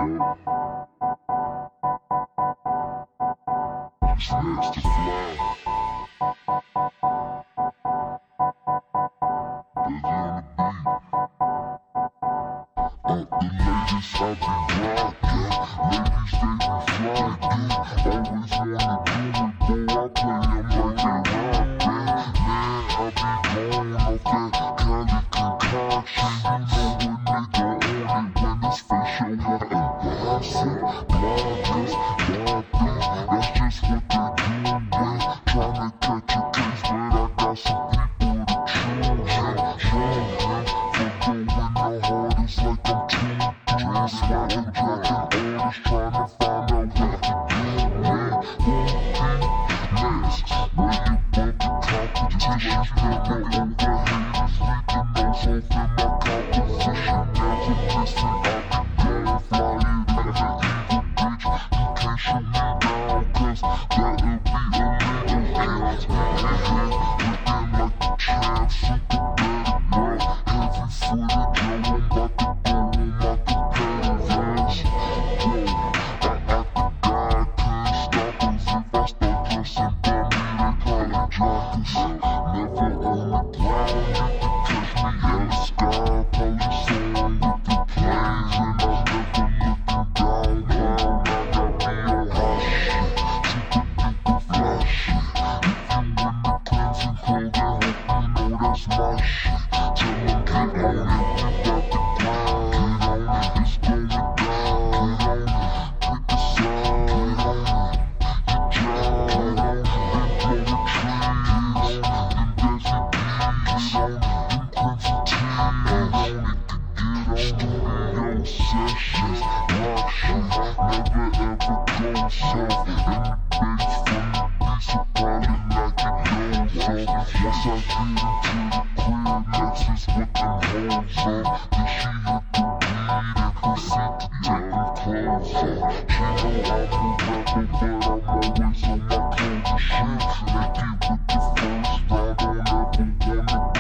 Next to fly. Baby on the beat. The ladies I be rockin', ladies they be flockin'. Always wanna do it, boy, I play 'em like they rockin'. Man, I be going off that Cali concoction. You know a nigga on it when his face show up and bossy. Bloggers, lobby, that's just what they doin'. Tryna catch a case, but I got some people to choose. For going the hardest like I'm too swagger jacking orders, tryna find out what to do. Who be next? Where you bump the competition? Never over haters, leave the nose off in my composition. Never listen, I be going flying like an evil bitch. You can't shoot me down, cause that'll be illegal. Hands me in looking like the champ, super better, bro. Heavy footage, yo, I'm about to go on my competitors. Whoa, I act the guy, can't stop us. If I start dressing dummy, they call it jockers. Never on the ground, you can catch me in the sky. Police on with the planes, and I'm never looking down. Hell, I got me on hot shit, super duper flash shit. If you in the Clemson clothing, hope you know that's my shit. Tell 'em get on it, we bout to grind. Get on it, it's going down. Get on it, pick a side. Get on it, you drive. Get on it, then blow the trees. Them desert bees. Get on it, them crimson tees. Get on it, studio sessions. Rock shit, never ever go soft. And the bass from the beats are probably like it goes off. Once I get into the crib, next is what them hoes are. Then she hit the weed and proceed to take them clothes off. She know I'm a rapper, but I'm always on my clothes and shit. Make it with the first round, don't ever wanna go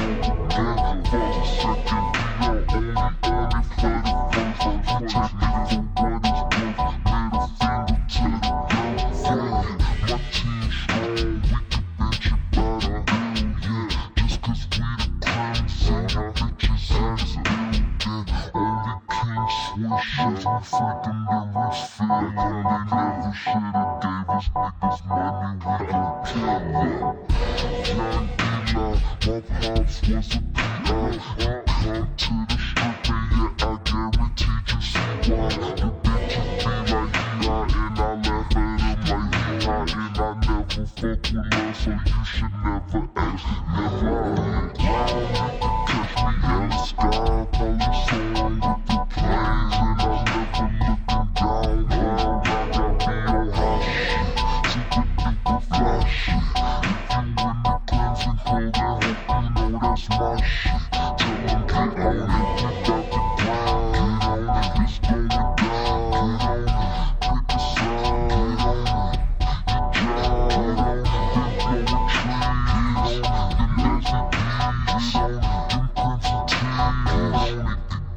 again. For the second, we are only on it for the first. You take it for what it's worth, middle finger to the girl. Fuck it, my team strong, we can bench it better. Hell yeah, just cause we the Clemson, I hit your ass a little bit. Only king swishes, we freaking lyrics fit. And they never shoulda gave us niggas money, we gon' kill them. Young Eli, my pops was a PI. Come to the strip and yeah, I guarantee you see why. The bitches be like he hot and I laugh at him like he hot. And I never fuck with love, so you should never ask. Never on the ground, you can catch me in the sky. Police on with the planes, and I'm never looking down. Hell, I got me on hot shit, super duper flash shit. If you in the Clemson clothing, hope you know that's my shit. Tell 'em get on it, we bout to grind. Get on it, it's going down. Get on it, pick a side. Get on it, you drive. Get on it, then blow the trees. Them desert bees. Get on it, them crimson tees. Get on it,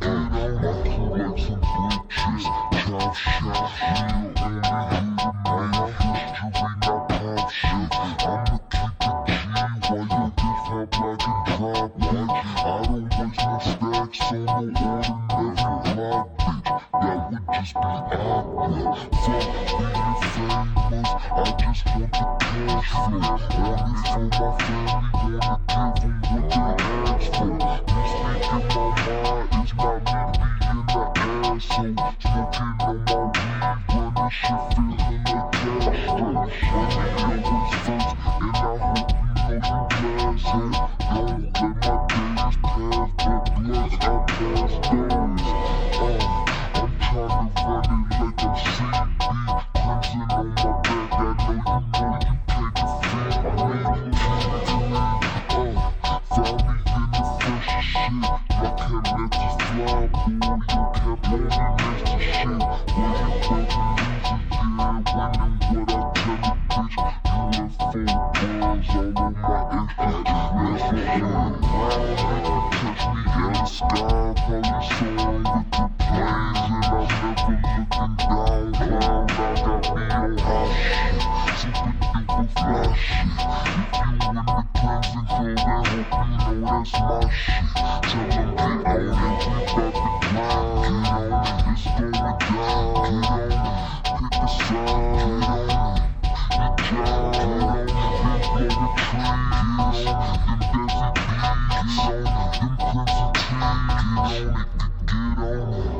I pull like some bridges. Chop shot, we'll only hit it, man. History, not pop shit. I'ma keep it G while your bitch pop black and drop white. I don't waste my stacks on no ordinary block, bitch. That would just be awkward. Fuck being famous, I just want the cash flow. On it for my family, wanna give them what they ask for. Me speaking my mind, it's not me being the asshole. Smoking on my weed, running shit, feeling like Castro. Money always first, and I hope you know you glass it. Don't let my days pass, but bless I pass those. I'm tryna run it like I'm CB. Crimson on my back, I know you can't defend me. Found me in the freshest shit. My cat let you fly, boy, your cap on me next to shit. When you fucking lose it, yeah, winning what I tell you, bitch. UFO balls all on my extra dress. Round, you can catch me in the sky. Police on with the planes, and I'm never looking know that's my shit. Tell them get on it, we bout to grind. Get on it, it's going down. Get on it, pick a side. Get on it, you drive. Get on it, then blow a tree. Get on it, them Desi B's. Get on it, them Crimson T's. Get on it, get on it.